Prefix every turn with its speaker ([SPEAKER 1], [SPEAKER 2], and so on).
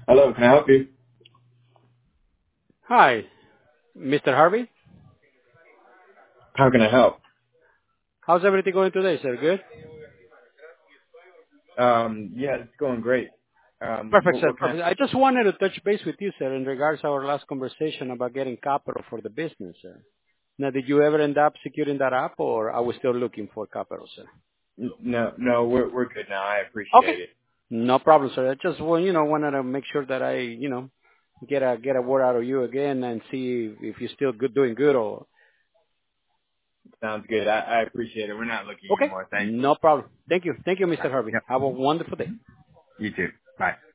[SPEAKER 1] Hello, can I help you?
[SPEAKER 2] Hi, Mr. Harvey.
[SPEAKER 1] How can I help?
[SPEAKER 2] How's everything going today, sir? Good?
[SPEAKER 1] Yeah, it's going great.
[SPEAKER 2] Perfect,
[SPEAKER 1] What,
[SPEAKER 2] sir.
[SPEAKER 1] what can
[SPEAKER 2] Perfect. I just wanted to touch base with you, sir, in regards to our last conversation about getting capital for the business, sir. Now, did you ever end up securing that up, or are we still looking for capital, sir?
[SPEAKER 1] no, we're good now. I
[SPEAKER 2] Okay.
[SPEAKER 1] appreciate it.
[SPEAKER 2] No problem, sir. I just wanted to make sure that I get a word out of you again and see if you're still doing good or...
[SPEAKER 1] Sounds good. I appreciate it. We're not looking
[SPEAKER 2] Okay.
[SPEAKER 1] anymore. Thank you.
[SPEAKER 2] No problem. Thank you. Thank you, Mr. Harvey.
[SPEAKER 1] Yep.
[SPEAKER 2] Have a wonderful day.
[SPEAKER 1] You too. Bye.